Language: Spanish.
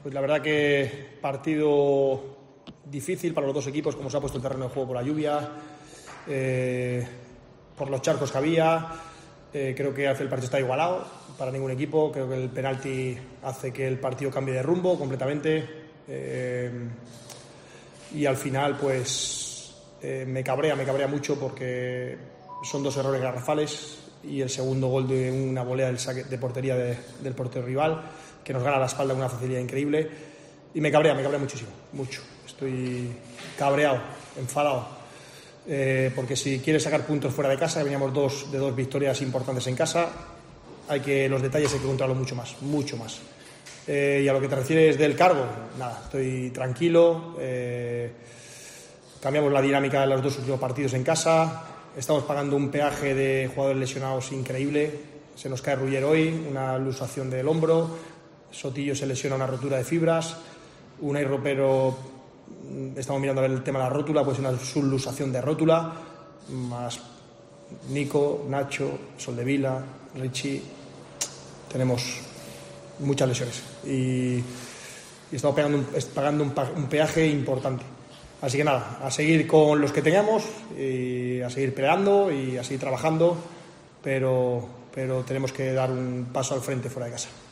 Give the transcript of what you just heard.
Pues la verdad que partido difícil para los dos equipos, como se ha puesto el terreno de juego por la lluvia, por los charcos que había. Creo que el partido está igualado para ningún equipo. Creo que el penalti hace que el partido cambie de rumbo completamente. Y al final, pues me cabrea mucho porque son dos errores garrafales y el segundo gol de una volea del saque de portería del portero rival, que nos gana la espalda con una facilidad increíble. Y me cabrea muchísimo, mucho. Estoy cabreado, enfadado. Porque si quieres sacar puntos fuera de casa, veníamos de dos victorias importantes en casa, los detalles hay que controlarlos mucho más. Y a lo que te refieres del cargo, nada, estoy tranquilo. Cambiamos la dinámica de los dos últimos partidos en casa. Estamos pagando un peaje de jugadores lesionados increíble. Se nos cae Ruller hoy, una luxación del hombro. Sotillo se lesiona, una rotura de fibras. Unai Ropero, estamos mirando a ver el tema de la rótula, pues una subluxación de rótula. Más Nico, Nacho, Soldevila, Richie. Tenemos muchas lesiones y estamos pagando un peaje importante. Así que nada, a seguir con los que tengamos y a seguir peleando y a seguir trabajando, pero tenemos que dar un paso al frente fuera de casa.